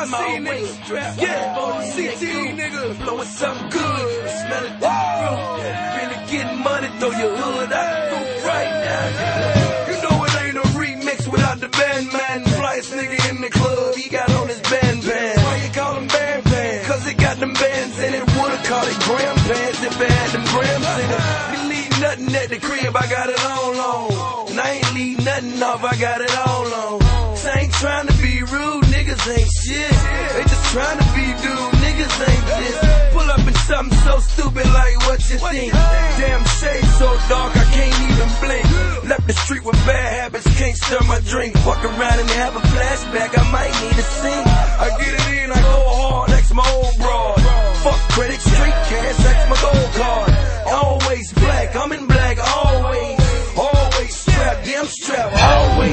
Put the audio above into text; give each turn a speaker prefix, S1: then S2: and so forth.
S1: I see niggas, yeah, CT nigga, blowing something good, smell it through, really getting money, throw your hood out the roof right now. You know it ain't a remix without the band man, flyest nigga in the club, he got on his band. Why you call him band? Cause it got them bands in it, would've called it gram pants if it had them grams in it. We leave nothing at the crib, I got it on. And I ain't leave nothing off, I got it all on. So I ain't trying to be rude, niggas ain't shit. They just trying to be dude, niggas ain't this. Pull up in something so stupid like what you think. Damn shade so dark I can't even blink. Left the street with bad habits, can't stir my drink. Fuck around and have a flashback, I might need to sing. I get it in, I go hard, that's my old bro.